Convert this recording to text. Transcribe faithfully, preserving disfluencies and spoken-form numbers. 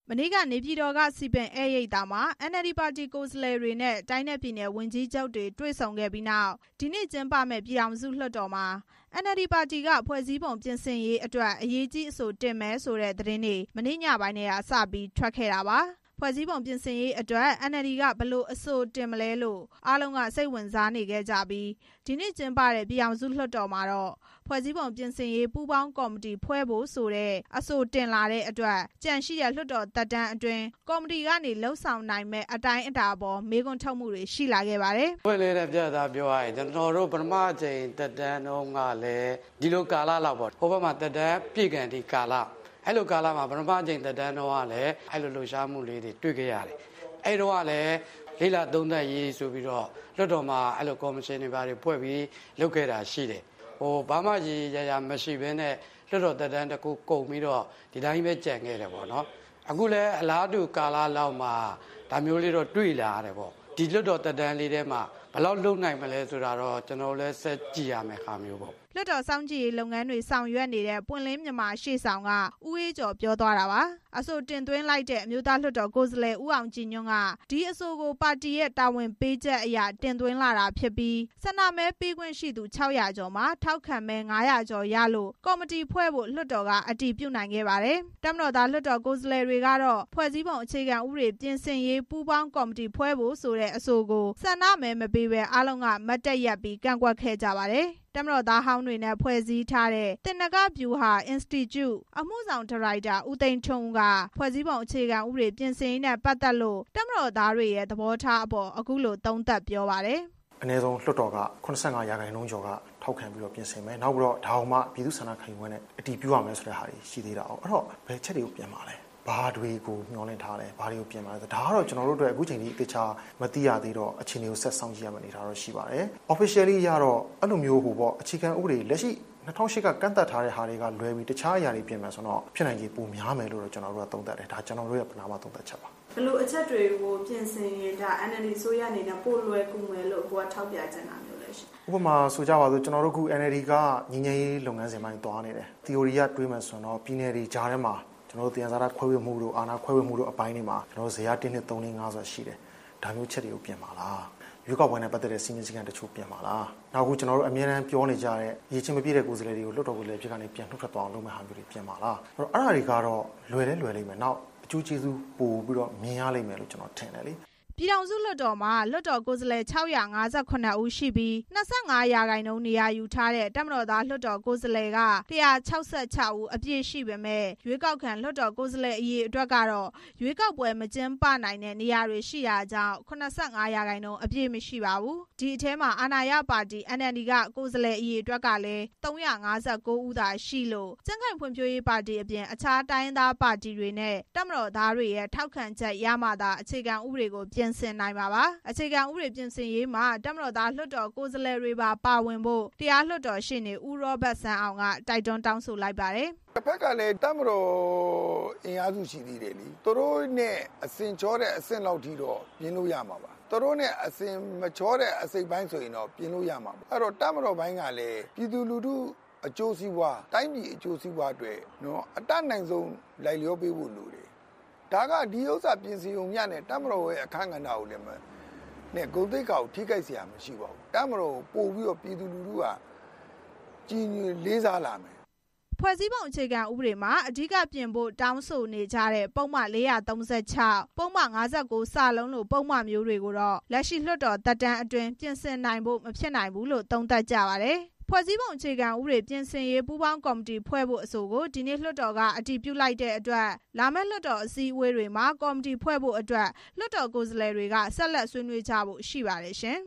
မနေ့ကနေပြည်တော်ကစီပင်အဲရိပ်သာမှာ အန် အယ်လ် ဒီ ပါတီကိုယ်စားလှယ်တွေနဲ့တိုင်းနဲ့ပြည်နယ်ဝန်ကြီးချုပ်တွေတွေ့ဆုံခဲ့ပြီးနောက်ဒီနေ့ကျင်းပမယ့်ပြည်ထောင်စုလွှတ်တော်မှာ အန် အယ်လ် ဒီ ပါတီကဖွဲ့စည်းပုံပြင်ဆင်ရေးအတွက်အရေးကြီးအဆိုတင်မယ်ဆိုတဲ့သတင်းတွေမနေ့ညပိုင်းထဲကစပြီးထွက်ခဲ့တာပါဖွဲ့စည်းပုံပြင်ဆင်ရေးအတွက် အန် အယ်လ် ဒီ ကဘယ်လိုအဆိုတင်မလဲလို့အားလုံးကစိတ်ဝင်စားနေခဲ့ကြပြီးဒီနေ့ကျင်းပတဲ့ပြည်ထောင်စုလွှတ်တော်မှာတော့ဖွဲ့စည်းပုံပြင်ဆင်ရေးပူးပေါင်းကော်မတီဖွဲ့ဖို့ဆိုတဲ့အဆိုတင်လာတဲ့အတွက်ကြန့်ရှိတဲ့လွှတ်တော်သက်တမ်းအတွင်းကော်မတီကနေလှုပ်ဆောင်နိုင်မဲ့အတိုင်းအတာပေါ်မေးခွန်းထုတ်မှုတွေရှိလာခဲ့ပါတယ်။ဖွဲ့လေတဲ့ပြတာပြောရရင်ကျွန်တော်တို့ပထမအချိန်သက်တမ်းတော့ကလည်းဒီလိုကာလလောက်ပေါ့ဟိုဘက်မှာသက်တမ်းပြည့်ကန်ဒီကာလအဲ့လိုကာလမှာပထမအချိန်သက်တမ်းတော့ကလည်းအဲ့လိုလှုပ်ရှားမှုလေးတွေတွေ့ခဲ့ရတယ်။အဲ့တော့ကလည်းလေးလာသုံးသက်ရေးဆိုပြီးတော့လွှတ်တော်မှာအဲ့လိုကော်မရှင်တွေပါတွေဖွဲ့ပြီးလုပ်ခဲ့တာရှိတယ်ဟိုဘာမှကြီးရရမရှိဘဲနဲ့လွှတ်တော်သက်တမ်းတစ်ခုကုန်ပြီးတော့ဒီတိုင်းပဲကြံခဲ့တယ်ပေါ့နော်အခုလည်းအလားတူကာလလောက်မှာဒါမျိုးလေးတော့တွေ့လာရတယ်ပေါ့ဒီလွှတ်တော်သက်တမ်းလေးထဲမှာဘယ်လောက်လုံနိုင်မလဲဆိုတာတော့ကျွန်တော်လည်းဆက်ကြည့်ရမယ်ခါမျိုးပေါ့လွှတ်တော်စောင့်ကြည့်ရေးလုပ်ငန်းတွေဆောင်ရွက်နေတဲ့ပွင့်လင်းမြန်မာရှေ့ဆောင်ကဦးအေးကျော်ပြောသွားတာပါအဆိုတင်သွင်းလိုက်တဲ့အမျိုးသားလွှတ်တော်ကိုယ်စားလှယ်ဦးအောင်ကြည်ညွန့်ကဒီအဆိုကိုပါတီရဲ့တာဝန်ပေးချက်အရတင်သွင်းလာတာဖြစ်ပြီးဆန္ဒမဲပေးခွင့်ရှိသူ၆ရာကျော်မှာထောက်ခံမဲ၅ရာကျော်ရလို့ကော်မတီဖွဲ့ဖို့လွှတ်တော်ကအတည်ပြုနိုင်ခဲ့ပါတယ်တမတော်သားလွှတ်တော်ကိုယ်စားလှယ်တွေကတော့ဖွဲ့စည်းပုံအခြေခံဥပဒေပြင်ဆင်ရေးပူးပေါင်းကော်မတီဖွဲ့ဖို့ဆိုတဲ့အဆိုကိုဆန္ဒမဲမပေးဘဲအားလုံးကမတ်တက်ရက်ပြီးကန့်ကွက်ခဲ့ကြပါတယ်တမတော်သားဟောင်းတွေနဲ့ဖွဲ့စည်းထားတဲ့တင်နဂဗျူဟာ Institute အမှုဆောင်ဒါရိုက်တာဦးသိန်းထွန်းဦးကဖွဲ့စည်းပုံအခြေခံဥပဒေပြင်ဆင်ရေးနဲ့ပတ်သက်လို့တမတော်သားတွေရဲ့သဘောထားအပေါ်အခုလိုသုံးသပ်ပြောပါတယ်အနည်းဆုံးလွှတ်တော်ကခုနှစ်ဆယ့်ငါရာခိုင်နှုန်းကျော်ကထောက်ခံပြီးတော့ပြင်ဆင်မယ်နောက်ပြီးတော့ဒါအောင်မှပြည်သူ့ဆန္ဒခံယူပွဲနဲ့အတည်ပြုရမယ်ဆိုတဲ့ဟာတွေရှိသေးတာအောင်အဲ့တော့ဘယ်ချက်တွေကိုပြင်ပါလဲဘာတွေကိုမျှော်လင့်ထားလဲဘာတွေကိုပြင်ပါလဲဒါကတော့ကျွန်တော်တို့အတွက်အခုချိန်ကြီးအသေးချာမသိရသေးတော့အခြေအနေကိုဆက်ဆောင်ကြည့်ရမယ့်အနေအထားတော့ရှိပါတယ် officially ရတော့အဲ့လိုမျိုးဟိုပေါ့အခြေခံဥပဒေလက်ရှိ၂၀၀၈ကကန့်သက်ထားတဲ့ဟာတွေကလွယ်ပြီးတခြားအရာတွေပြင်မယ်ဆိုတော့ဖြစ်နိုင်ခြေပိုများမယ်လို့တော့ကျွန်တော်တို့ကသုံးသပ်တယ်ဒါကျွန်တော်တို့ရဲ့ပဏာမသုံးသပ်ချက်ပါဘယ်လိုအချက်တွေကိုပြင်ဆင်ရင်ဒါ အန် အယ်လ် ဒီ ဆိုရအနေနဲ့ပို့လွယ်ကူမယ်လို့ကိုကထောက်ပြချင်တာမျိုးလဲရှိဥပမာဆိုကြပါစို့ကျွန်တော်တို့ခု အန် အယ်လ် ဒီ ကငင်းငယ်ရေးလုပ်ငန်းစဉ်ပိုင်းသွားနေတယ် theory ကတွေးမယ်ဆိုတော့ပြည်နယ်တွေကြားထဲမှာကျွန်တော်တို့တရားစာခွဲဝေမှုတို့အာဏာခွဲဝေမှုတို့အပိုင်းတွေမှာကျွန်တော်တို့ဇေယျတစ်နှစ်သုံးလေးငါးဆိုရှိတယ်ဒါမျိုးချက်တွေကိုပြင်ပါလားရွေးကောက်ပွဲနဲ့ပတ်သက်တဲ့စီမင်းစည်းကမ်းတချို့ပြင်ပါလားနောက်ခုကျွန်တော်တို့အမြဲတမ်းပြောနေကြတဲ့ရည်ချင်းမပြည့်တဲ့ကိုယ်စားလှယ်တွေကိုလွှတ်တော်ကိုလည်းဖြစ်ကနေပြန်နှုတ်ထွက်သွားအောင်လုပ်မယ့်ဟာမျိုးတွေပြင်ပါလားအဲ့တော့အဲ့ဒါတွေကတော့လွယ်လဲလွယ်လိမ့်မယ်နောက်အကျိုးကျေးဇူးပို့ပြီးတော့မြင်ရလိမ့်မယ်လို့ကျွန်တော်ထင်တယ်လေပြည်ထောင်စုလွှတ်တော်မှာလွှတ်တော်ကိုယ်စားလှယ်၆၅၇ဦးရှိပြီး၂၅ရာခိုင်နှုန်းနေရာယူထားတဲ့တမတော်သားလွှတ်တော်ကိုယ်စားလှယ်က၁၆၆ဦးအပြည့်ရှိပေမဲ့ရွေးကောက်ခံလွှတ်တော်ကိုယ်စားလှယ်အရေးအတွက်ကတော့ရွေးကောက်ပွဲမကျင်းပနိုင်တဲ့နေရာတွေရှိတာကြောင့်၇၅ရာခိုင်နှုန်းအပြည့်မရှိပါဘူးဒီအထဲမှာအာဏာရပါတီ အန် အယ်လ် ဒီ ကကိုယ်စားလှယ်အရေးအတွက်ကလည်း၃၅၉ဦးသာရှိလို့ကြံ့ခိုင်ဖွံ့ဖြိုးရေးပါတီအပြင်အခြားတိုင်းသားပါတီတွေနဲ့တမတော်သားတွေရဲ့ထောက်ခံချက်ရမှသာအခြေခံဥပဒေကိုပြင်ဆင်နိုင်ပါပါအခြေခံဥပဒေပြင်ဆင်ရေးမှာတမတော်သားလွှတ်တော်ကိုယ်စားလှယ်တွေပါပါဝင်ဖို့တရားလွှတ်တော်ရှေ့နေဦးရောဘတ်ဆန်းအောင်ကတိုက်တွန်းတောင်းဆိုလိုက်ပါတယ်တစ်ဖက်ကလည်းတမတော်အင်အားစုရှိသေးတယ်လीသူတို့နဲ့အစင်ချောတဲ့အဆင့်လောက်ထိတော့ပြင်လို့ရမှာပါသူတို့နဲ့အစင်မချောတဲ့အစိတ်ပိုင်းဆိုရင်တော့ပြင်လို့ရမှာပါအဲ့တော့တမတော်ဘိုင်းကလည်းပြည်သူလူထုအကျိုးစီးပွားတိုင်းပြည်အကျိုးစီးပွားအတွက်နော်အတတ်နိုင်ဆုံးလိုက်လျောပေးဖို့လိုတယ်ဒါကဒီဥစ္စာပြင်စီုံမြနဲ့တမတော်ရဲ့အခန်းကဏ္ဍကိုလည်းနဲ့ဂုဏ်သိက္ခာကိုထိခိုက်เสียမရှိပါဘူးတမတော်ကိုပို့ပြီးတော့ပြည်သူလူထုကကြီးညိုလေးစားလာမယ်ဖွဲ့စည်းပုံအခြေခံဥပဒေမှာအဓိကပြင်ဖို့တောင်းဆိုနေကြတဲ့ပုံမှန်၄၃၆ပုံမှန်၅၉စလုံးလိုပုံမှန်မျိုးတွေကိုတော့လက်ရှိလွှတ်တော်သက်တမ်းအတွင်းပြင်ဆင်နိုင်ဖို့မဖြစ်နိုင်ဘူးလို့သုံးသပ်ကြပါတယ်ဖွဲ့စည်းပုံအခြေခံဥပဒေပြင်ဆင်ရေးပူးပေါင်းကော်မတီဖွဲ့ဖို့အဆိုကိုဒီနေ့လွှတ်တော်ကအတည်ပြုလိုက်တဲ့အတွက်လာမယ့်လွှတ်တော်အစည်းအဝေးတွေမှာကော်မတီဖွဲ့ဖို့အတွက်လွှတ်တော်ကိုယ်စားလှယ်တွေကဆက်လက်ဆွေးနွေးကြဖို့ရှိပါတယ်ရှင်